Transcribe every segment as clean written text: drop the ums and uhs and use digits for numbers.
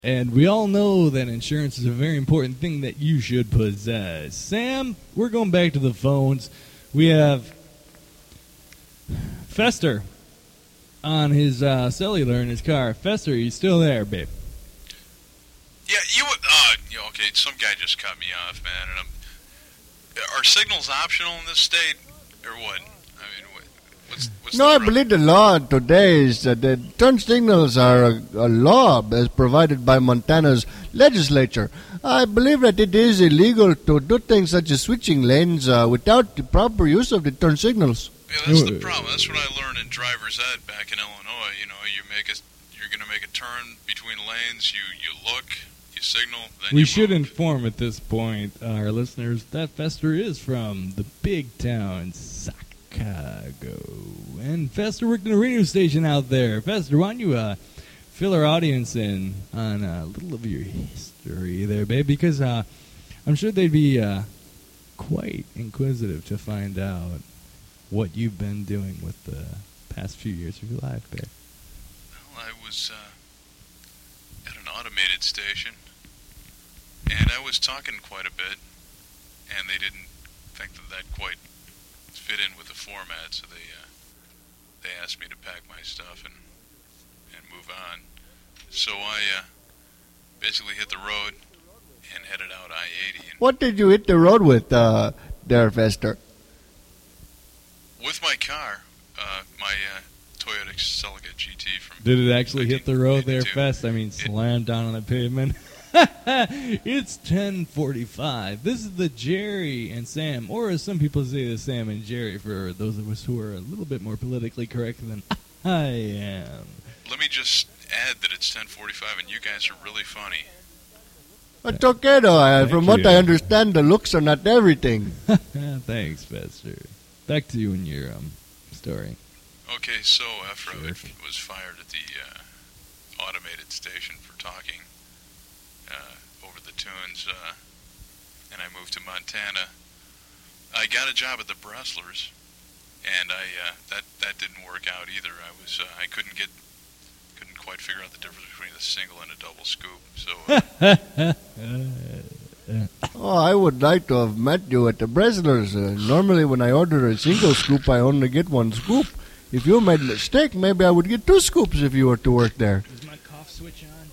And we all know that insurance is a very important thing that you should possess. Sam, we're going back to the phones. We have Fester on his cellular in his car. Fester, you still there, babe? Yeah, okay, some guy just cut me off, man. And are signals optional in this state, or what? I mean, what's No, I believe the law today is that the turn signals are a law as provided by Montana's legislature. I believe that it is illegal to do things such as switching lanes without the proper use of the turn signals. Yeah, that's the problem. That's what I learned in driver's ed back in Illinois. You know, you're going to make a turn between lanes. You look, you signal. Then We you should move. inform at this point our listeners that Fester is from the big town Chicago. And Fester worked in a radio station out there. Fester, why don't you fill our audience in on a little of your history there, babe? Because I'm sure they'd be quite inquisitive to find out what you've been doing with the past few years of your life there. Well, I was at an automated station, and I was talking quite a bit, and they didn't think that quite fit in with the format, so they asked me to pack my stuff and move on. So I basically hit the road and headed out I-80. What did you hit the road with there, Fester? With my car, my Toyota Celica GT from... Did it actually hit the road there, 1982. Fest? I mean, slammed down on the pavement? It's 10:45. This is the Jerry and Sam, or as some people say, the Sam and Jerry, for those of us who are a little bit more politically correct than I am. Let me just add that it's 10:45 and you guys are really funny. It's okay, though. From what you. I understand, the looks are not everything. Thanks, Fester. Back to you and your story. Okay, so after I Sure. was fired at the automated station for talking over the tunes, and I moved to Montana, I got a job at the Brestlers, and that didn't work out either. I couldn't quite figure out the difference between a single and a double scoop. So Oh, I would like to have met you at the Brestlers. Normally, when I order a single scoop, I only get one scoop. If you made a mistake, maybe I would get two scoops if you were to work there. Is my cough switch on?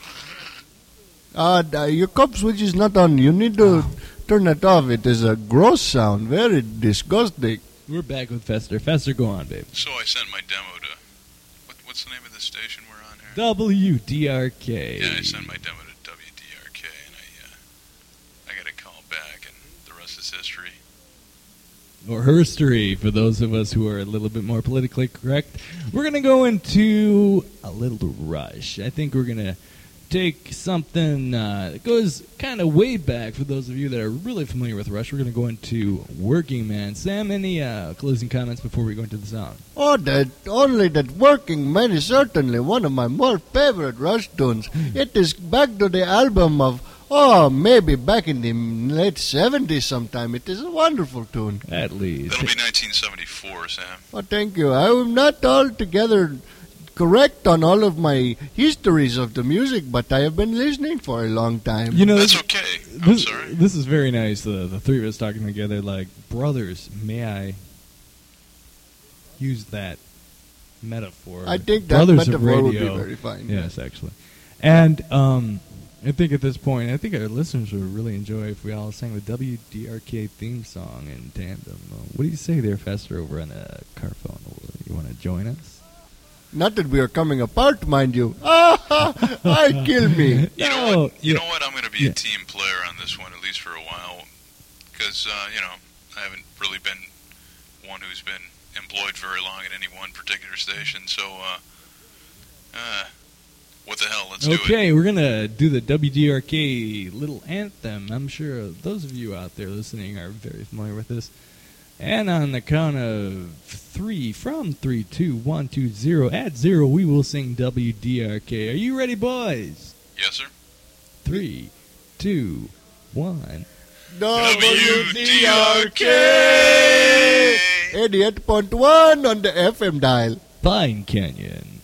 Your cup switch is not on. You need to turn it off. It is a gross sound, very disgusting. We're back with Fester. Fester, go on, babe. So I sent my demo to what's the name of the station we're on here? WDRK. Yeah, I sent my demo to WDRK, and I got a call back, and the rest is history. Or herstory, for those of us who are a little bit more politically correct. We're going to go into a little Rush. I think we're going to take something that goes kind of way back for those of you that are really familiar with Rush. We're going to go into Working Man. Sam, any closing comments before we go into the song? Oh, only that Working Man is certainly one of my more favorite Rush tunes. It is back to the album of, maybe back in the late 70s sometime. It is a wonderful tune. At least. That'll be 1974, Sam. Oh, thank you. I am not altogether correct on all of my histories of the music, but I have been listening for a long time. You know, That's okay. I'm sorry. This is very nice, the three of us talking together like brothers. May I use that metaphor? I think that brothers of metaphor would be radio. very fine. Yes, actually. And I think at this point, I think our listeners would really enjoy if we all sang the WDRK theme song in tandem. What do you say there, Fester, over on the car phone? You want to join us? Not that we are coming apart, mind you. I kill me. You know what? I'm going to be a team player on this one, at least for a while, because I haven't really been one who's been employed very long at any one particular station. So, what the hell? Let's do it. Okay, we're going to do the WDRK little anthem. I'm sure those of you out there listening are very familiar with this. And on the count of 3, from 3, 2, 1, 2, 0, at 0, we will sing WDRK. Are you ready, boys? Yes, sir. 3, 2, 1. WDRK 88.1 on the FM dial. Pine Canyon.